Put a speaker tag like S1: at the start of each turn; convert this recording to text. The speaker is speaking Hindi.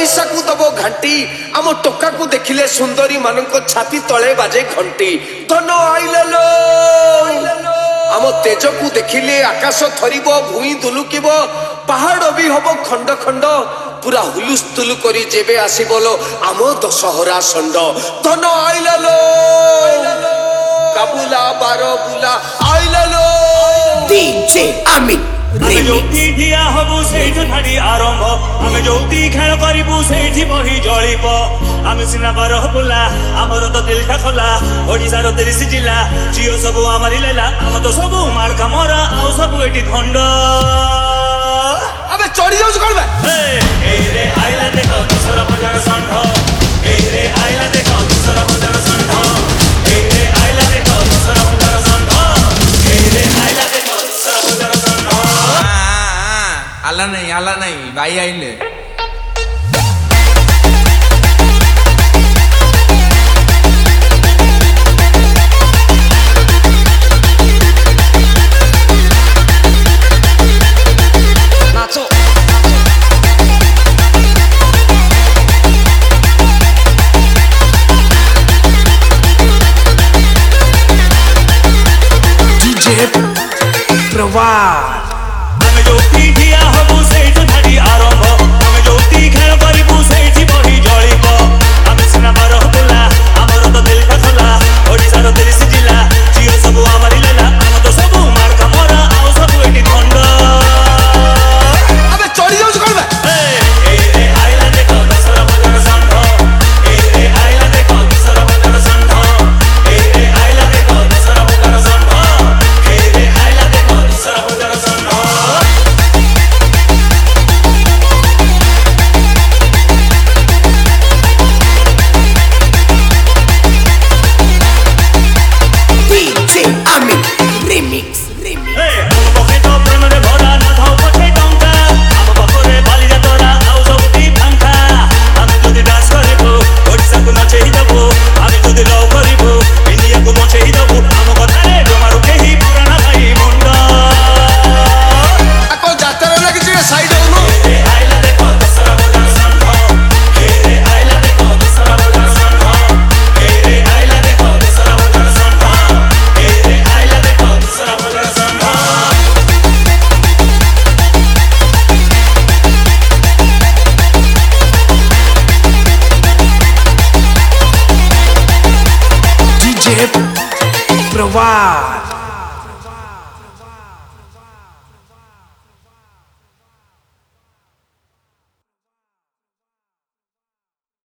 S1: ओडिशा को दबो घंटी आम टोका को देखिले सुंदरी मानक छाती तले बाजे घंटी धन आइले लो आम तेज को देखिले आकाश थरिब भूई दुलुकिब पहाड़ भी हब खंड खंड पूरा हुलुस्तुलु करी जेबे आसीबलो आम दशहरा षंड धन आइले लो काबुला बारो बुला आइले लो
S2: डीजे अमित
S3: आमे जोती ठिया हबु सेठु ठाड़ी आरंभ आमे जोती खेल करिबु सेठी बही जळिब आमे सिना बारो बुला हमर तो दिल खोला ओडिसा रो 30 जिल्ला जियो सबु आमारी लेला हम तो सबु मार कामरा आ सबु एटी खंड
S1: अबे चढ़ी जाऊ कोन बे
S3: ए रे आइला देखो दूसरा बजार संढ ए रे आइला देखो दूसरा बजार संढ ए रे आइला देखो दूसरा बजार संढ ए रे आइला देखो दूसरा बजार संढ
S2: आला नहीं भाई आइले
S1: नाचो
S2: डीजे प्रवाह
S3: आमे जोती ठिया हबु सेठु ठाड़ी आरंभ आमे जोती खेल करिबु सेठी बही जळिब आमे सिना बारो बुला हमर तो दिल खोला ओडिसा रो 30 जिल्ला जियो सबु आमारी लेला हम तो सबु मार कामरा आ सबु एटी खंड
S1: अबे चढ़ी जाऊ कोन बे
S3: ए रे आइला देखो दूसरा बजार संढ ए रे आइला देखो दूसरा बजार संढ ए रे आइला देखो दूसरा बजार संढ ए रे आइला देखो दूसरा बजार संढ
S2: डीजे अमित रिमिक्स
S3: हम पके तो प्रेम रे भरा न थाउ पके टंका हम पकरे बाली तोरा आउ सबटी फांका हम जदी डांस करिबो ओडिसा को नचेहि दबो हम जदी लव करिबो इंडिया को मचेहि दबो हम कथा रे जमारू केही पुराना भाई मुंडा
S1: को जातरा ना किछि साइड होनो
S3: ए आइला देखो दूसरा बजार संढ ए रे आइला देखो दूसरा बजार संढ ए रे आइला देखो दूसरा बजार संढ ए रे आइला देखो दूसरा बजार संढ
S2: डीजे प्रवाह